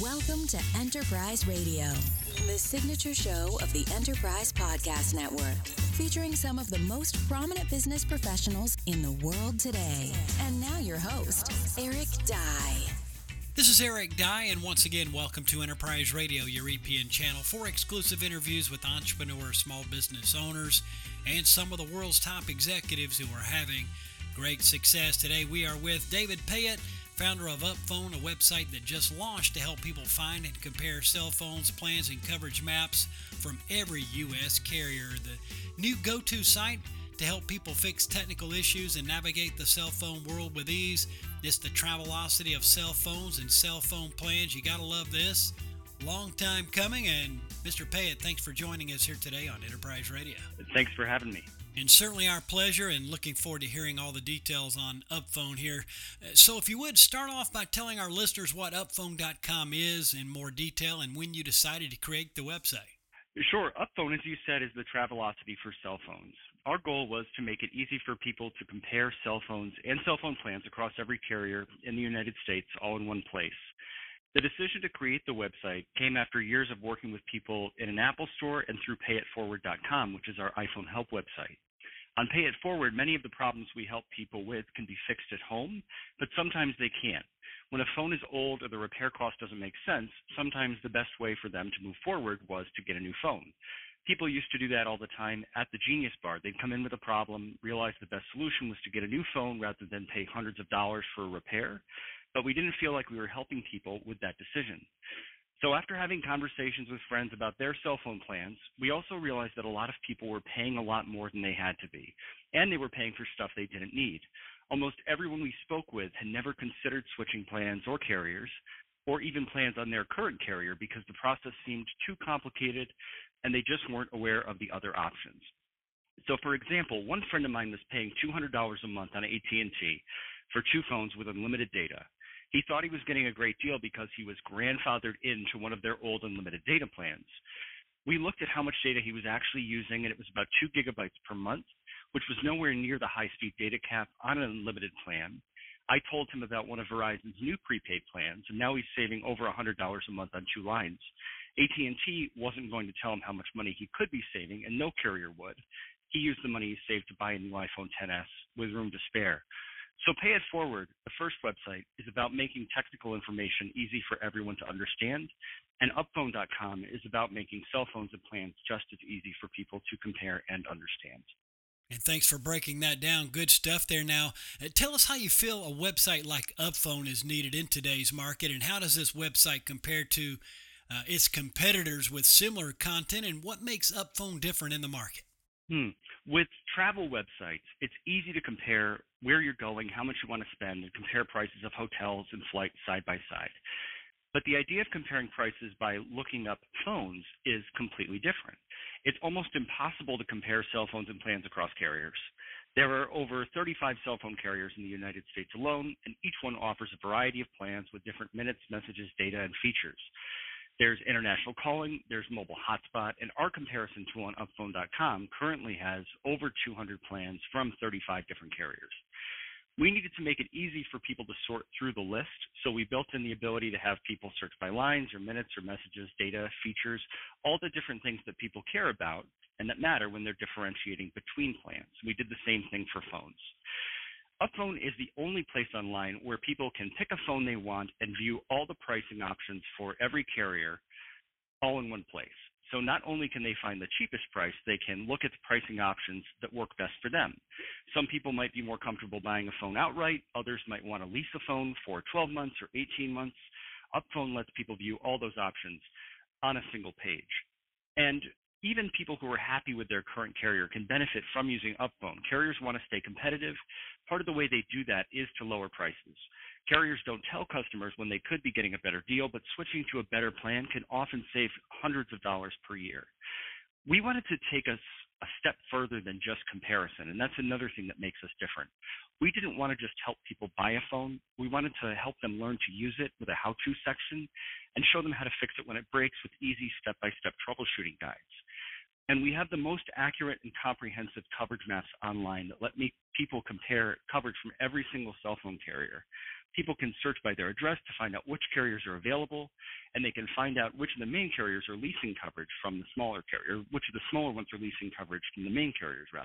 Welcome to Enterprise Radio, the signature show of the Enterprise Podcast Network, featuring some of the most prominent business professionals in the world today. And now your host, Eric Dye. This is Eric Dye, and once again, welcome to Enterprise Radio, your EPN channel, for exclusive interviews with entrepreneurs, small business owners, and some of the world's top executives who are having great success. Today, we are with David Payette, founder of UpPhone, a website that just launched to help people find and compare cell phones, plans, and coverage maps from every U.S. carrier. The new go-to site to help people fix technical issues and navigate the cell phone world with ease. It's the Travelocity of cell phones and cell phone plans. You gotta love this. Long time coming, and Mr. Payette, thanks for joining us here today on Enterprise Radio. Thanks for having me. And certainly our pleasure, and looking forward to hearing all the details on UpPhone here. So if you would, start off by telling our listeners what UpPhone.com is in more detail and when you decided to create the website. Sure. UpPhone, as you said, is the Travelocity for cell phones. Our goal was to make it easy for people to compare cell phones and cell phone plans across every carrier in the United States all in one place. The decision to create the website came after years of working with people in an Apple store and through PayItForward.com, which is our iPhone help website. On Pay It Forward, many of the problems we help people with can be fixed at home, but sometimes they can't. When a phone is old or the repair cost doesn't make sense, sometimes the best way for them to move forward was to get a new phone. People used to do that all the time at the Genius Bar. They'd come in with a problem, realize the best solution was to get a new phone rather than pay hundreds of dollars for a repair, but we didn't feel like we were helping people with that decision. So after having conversations with friends about their cell phone plans, we also realized that a lot of people were paying a lot more than they had to be, and they were paying for stuff they didn't need. Almost everyone we spoke with had never considered switching plans or carriers, or even plans on their current carrier because the process seemed too complicated and they just weren't aware of the other options. So for example, one friend of mine was paying $200 a month on AT&T for two phones with unlimited data. He thought he was getting a great deal because he was grandfathered into one of their old unlimited data plans. We looked at how much data he was actually using, and it was about 2 gigabytes per month, which was nowhere near the high-speed data cap on an unlimited plan. I told him about one of Verizon's new prepaid plans, and now he's saving over $100 a month on 2 lines. AT&T wasn't going to tell him how much money he could be saving, and no carrier would. He used the money he saved to buy a new iPhone XS with room to spare. So Pay It Forward, the first website, is about making technical information easy for everyone to understand, and UpPhone.com is about making cell phones and plans just as easy for people to compare and understand. And thanks for breaking that down. Good stuff there. Now, tell us how you feel a website like UpPhone is needed in today's market, and how does this website compare to its competitors with similar content, and what makes UpPhone different in the market? With travel websites, it's easy to compare where you're going, how much you want to spend, and compare prices of hotels and flights side by side. But the idea of comparing prices by looking up phones is completely different. It's almost impossible to compare cell phones and plans across carriers. There are over 35 cell phone carriers in the United States alone, and each one offers a variety of plans with different minutes, messages, data, and features. There's international calling, there's mobile hotspot, and our comparison tool on UpPhone.com currently has over 200 plans from 35 different carriers. We needed to make it easy for people to sort through the list, so we built in the ability to have people search by lines or minutes or messages, data, features, all the different things that people care about and that matter when they're differentiating between plans. We did the same thing for phones. UpPhone is the only place online where people can pick a phone they want and view all the pricing options for every carrier all in one place. So not only can they find the cheapest price, they can look at the pricing options that work best for them. Some people might be more comfortable buying a phone outright. Others might want to lease a phone for 12 months or 18 months. UpPhone lets people view all those options on a single page. And even people who are happy with their current carrier can benefit from using UpPhone. Carriers want to stay competitive. Part of the way they do that is to lower prices. Carriers don't tell customers when they could be getting a better deal, but switching to a better plan can often save hundreds of dollars per year. We wanted to take us a step further than just comparison, and that's another thing that makes us different. We didn't want to just help people buy a phone. We wanted to help them learn to use it with a how-to section and show them how to fix it when it breaks with easy step-by-step troubleshooting guides. And we have the most accurate and comprehensive coverage maps online that let people compare coverage from every single cell phone carrier. People can search by their address to find out which carriers are available, and they can find out which of the main carriers are leasing coverage from the smaller carrier, which of the smaller ones are leasing coverage from the main carriers, rather.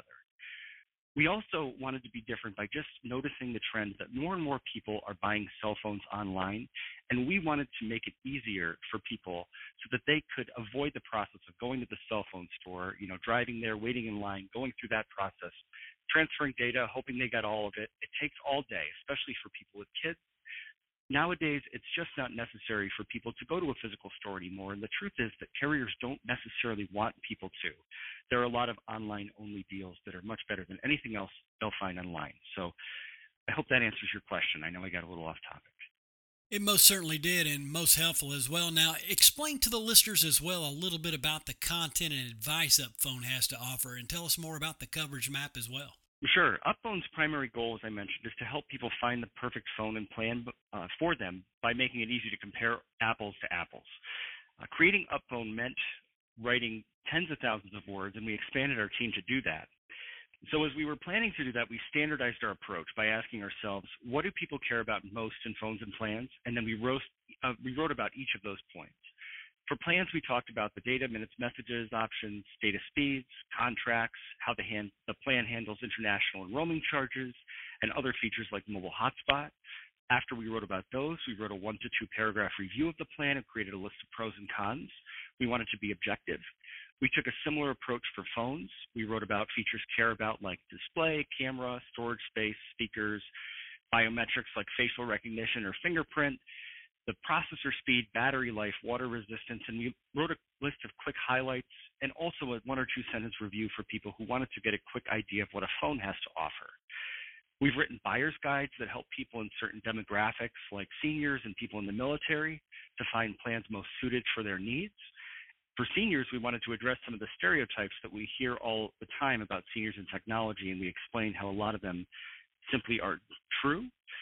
We also wanted to be different by just noticing the trend that more and more people are buying cell phones online, and we wanted to make it easier for people so that they could avoid the process of going to the cell phone store, driving there, waiting in line, going through that process, transferring data, hoping they got all of it. It takes all day, especially for people with kids. Nowadays, it's just not necessary for people to go to a physical store anymore, and the truth is that carriers don't necessarily want people to. There are a lot of online-only deals that are much better than anything else they'll find online. So I hope that answers your question. I know I got a little off topic. It most certainly did, and most helpful as well. Now, explain to the listeners as well a little bit about the content and advice UpPhone has to offer, and tell us more about the coverage map as well. Sure. UpPhone's primary goal, as I mentioned, is to help people find the perfect phone and plan for them by making it easy to compare apples to apples. Creating UpPhone meant writing tens of thousands of words, and we expanded our team to do that. So as we were planning to do that, we standardized our approach by asking ourselves, what do people care about most in phones and plans? And then we wrote about each of those points. For plans, we talked about the data, minutes, messages, options, data speeds, contracts, how the plan handles international and roaming charges, and other features like mobile hotspot. After we wrote about those, we wrote a 1 to 2 paragraph review of the plan and created a list of pros and cons. We wanted to be objective. We took a similar approach for phones. We wrote about features care about like display, camera, storage space, speakers, biometrics like facial recognition or fingerprint, the processor speed, battery life, water resistance, and we wrote a list of quick highlights and also a 1 or 2 sentence review for people who wanted to get a quick idea of what a phone has to offer. We've written buyer's guides that help people in certain demographics like seniors and people in the military to find plans most suited for their needs. For seniors, we wanted to address some of the stereotypes that we hear all the time about seniors and technology, and we explained how a lot of them simply aren't true.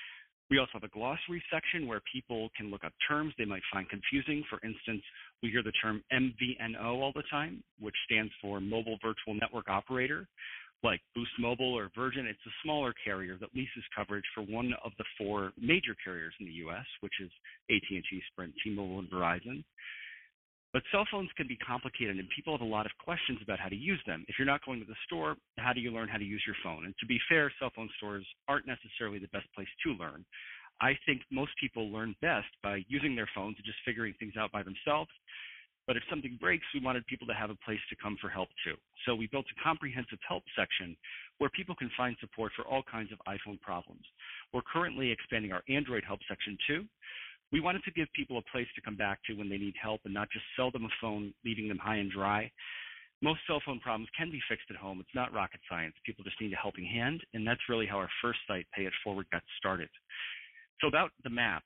We also have a glossary section where people can look up terms they might find confusing. For instance, we hear the term MVNO all the time, which stands for Mobile Virtual Network Operator. Like Boost Mobile or Virgin, it's a smaller carrier that leases coverage for one of the 4 major carriers in the U.S., which is AT&T, Sprint, T-Mobile, and Verizon. But cell phones can be complicated, and people have a lot of questions about how to use them. If you're not going to the store, how do you learn how to use your phone? And to be fair, cell phone stores aren't necessarily the best place to learn. I think most people learn best by using their phones and just figuring things out by themselves. But if something breaks, we wanted people to have a place to come for help too. So we built a comprehensive help section where people can find support for all kinds of iPhone problems. We're currently expanding our Android help section too. We wanted to give people a place to come back to when they need help and not just sell them a phone, leaving them high and dry. Most cell phone problems can be fixed at home. It's not rocket science. People just need a helping hand, and that's really how our first site, Pay It Forward, got started. So about the map,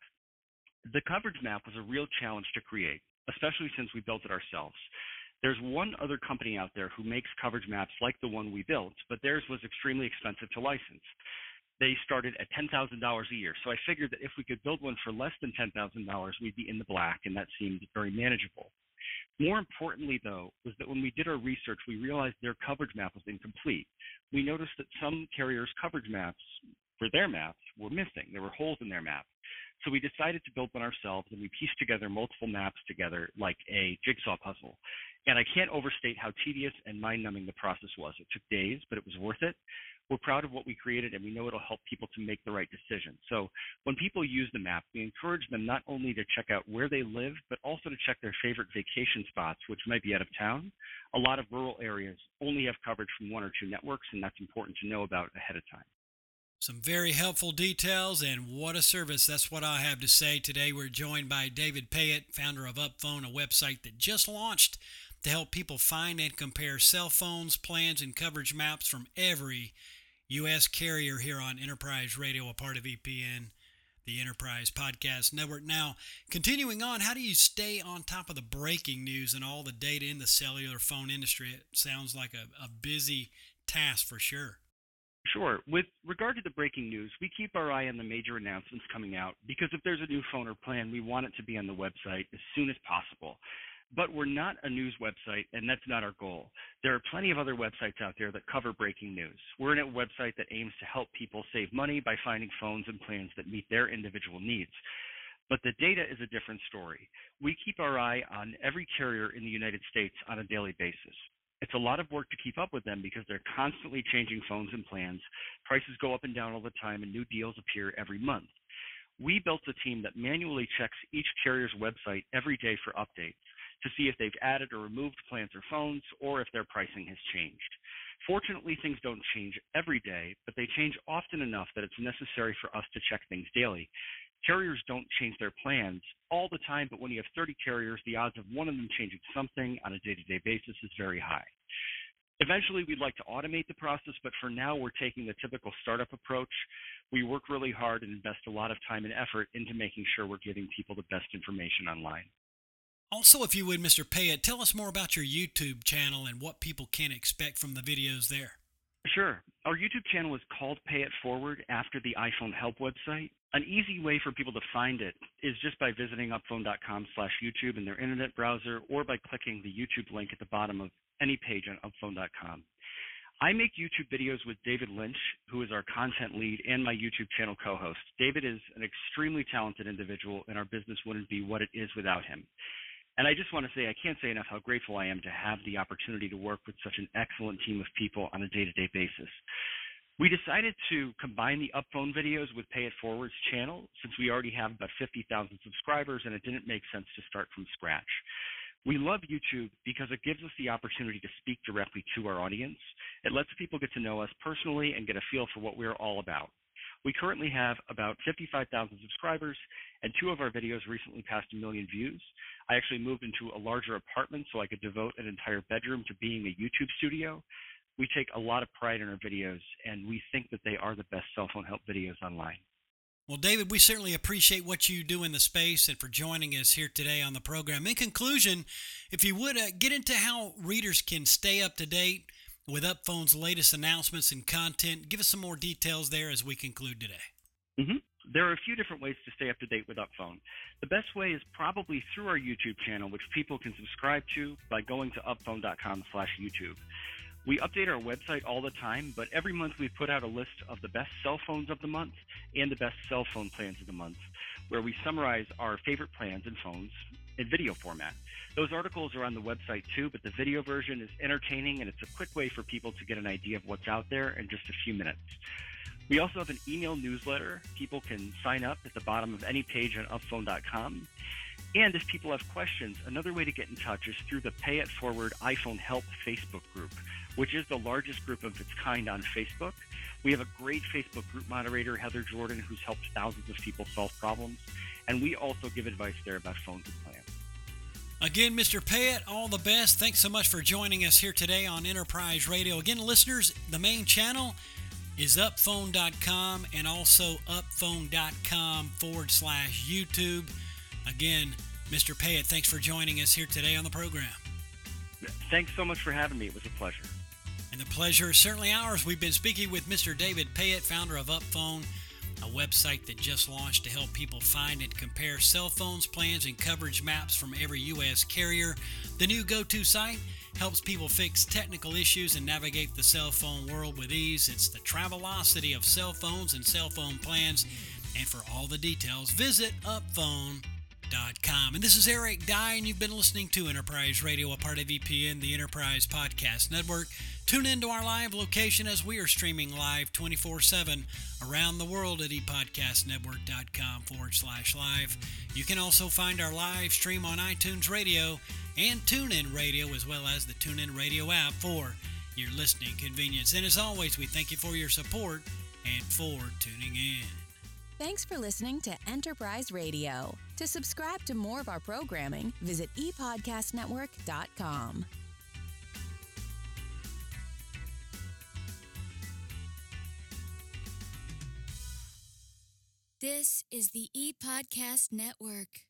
the coverage map was a real challenge to create, especially since we built it ourselves. There's one other company out there who makes coverage maps like the one we built, but theirs was extremely expensive to license. They started at $10,000 a year. So I figured that if we could build one for less than $10,000, we'd be in the black, and that seemed very manageable. More importantly, though, was that when we did our research, we realized their coverage map was incomplete. We noticed that some carriers' coverage maps for their maps were missing. There were holes in their map. So we decided to build one ourselves, and we pieced together multiple maps together like a jigsaw puzzle. And I can't overstate how tedious and mind-numbing the process was. It took days, but it was worth it. We're proud of what we created, and we know it'll help people to make the right decision. So when people use the map, we encourage them not only to check out where they live, but also to check their favorite vacation spots, which might be out of town. A lot of rural areas only have coverage from 1 or 2 networks, and that's important to know about ahead of time. Some very helpful details, and what a service. That's what I have to say today. We're joined by David Payet, founder of UpPhone, a website that just launched to help people find and compare cell phones, plans, and coverage maps from every U.S. carrier here on Enterprise Radio, a part of EPN, the Enterprise Podcast Network. Now, continuing on, how do you stay on top of the breaking news and all the data in the cellular phone industry? It sounds like a busy task for sure. Sure. With regard to the breaking news, we keep our eye on the major announcements coming out because if there's a new phone or plan, we want it to be on the website as soon as possible. But we're not a news website, and that's not our goal. There are plenty of other websites out there that cover breaking news. We're a website that aims to help people save money by finding phones and plans that meet their individual needs. But the data is a different story. We keep our eye on every carrier in the United States on a daily basis. It's a lot of work to keep up with them because they're constantly changing phones and plans. Prices go up and down all the time, and new deals appear every month. We built a team that manually checks each carrier's website every day for updates to see if they've added or removed plans or phones, or if their pricing has changed. Fortunately, things don't change every day, but they change often enough that it's necessary for us to check things daily. Carriers don't change their plans all the time, but when you have 30 carriers, the odds of one of them changing something on a day-to-day basis is very high. Eventually, we'd like to automate the process, but for now, we're taking the typical startup approach. We work really hard and invest a lot of time and effort into making sure we're giving people the best information online. Also, if you would, Mr. Payette, tell us more about your YouTube channel and what people can expect from the videos there. Sure. Our YouTube channel is called Pay It Forward after the iPhone Help website. An easy way for people to find it is just by visiting upphone.com/YouTube in their internet browser, or by clicking the YouTube link at the bottom of any page on upphone.com. I make YouTube videos with David Lynch, who is our content lead and my YouTube channel co-host. David is an extremely talented individual, and our business wouldn't be what it is without him. And I just want to say, I can't say enough how grateful I am to have the opportunity to work with such an excellent team of people on a day-to-day basis. We decided to combine the Upphone videos with Pay It Forward's channel, since we already have about 50,000 subscribers, and it didn't make sense to start from scratch. We love YouTube because it gives us the opportunity to speak directly to our audience. It lets people get to know us personally and get a feel for what we're all about. We currently have about 55,000 subscribers, and 2 of our videos recently passed 1 million views. I actually moved into a larger apartment so I could devote an entire bedroom to being a YouTube studio. We take a lot of pride in our videos, and we think that they are the best cell phone help videos online. Well, David, we certainly appreciate what you do in the space and for joining us here today on the program. In conclusion, if you would, get into how readers can stay up to date with Upphone's latest announcements and content. Give us some more details there as we conclude today. There are a few different ways to stay up to date with Upphone. The best way is probably through our YouTube channel, which people can subscribe to by going to upphone.com/YouTube. We update our website all the time, but every month we put out a list of the best cell phones of the month and the best cell phone plans of the month, where we summarize our favorite plans and phones in video format. Those articles are on the website too, but the video version is entertaining, and it's a quick way for people to get an idea of what's out there in just a few minutes. We also have an email newsletter. People can sign up at the bottom of any page on upphone.com. And if people have questions, another way to get in touch is through the Pay It Forward iPhone Help Facebook group, which is the largest group of its kind on Facebook. We have a great Facebook group moderator, Heather Jordan, who's helped thousands of people solve problems. And we also give advice there about phones and plans. Again, Mr. Payette, all the best. Thanks so much for joining us here today on Enterprise Radio. Again, listeners, the main channel is upphone.com and also upphone.com/YouTube. Again, Mr. Payette, thanks for joining us here today on the program. Thanks so much for having me. It was a pleasure. And the pleasure is certainly ours. We've been speaking with Mr. David Payette, founder of Upphone, a website that just launched to help people find and compare cell phones, plans, and coverage maps from every U.S. carrier. The new go-to site helps people fix technical issues and navigate the cell phone world with ease. It's the Travelocity of cell phones and cell phone plans. And for all the details, visit upphone.com. And this is Eric Dye, and you've been listening to Enterprise Radio, a part of EPN, the Enterprise Podcast Network. Tune in to our live location as we are streaming live 24/7 around the world at epodcastnetwork.com/live. You can also find our live stream on iTunes Radio and TuneIn Radio, as well as the TuneIn Radio app for your listening convenience. And as always, we thank you for your support and for tuning in. Thanks for listening to Enterprise Radio. To subscribe to more of our programming, visit epodcastnetwork.com. This is the ePodcast Network.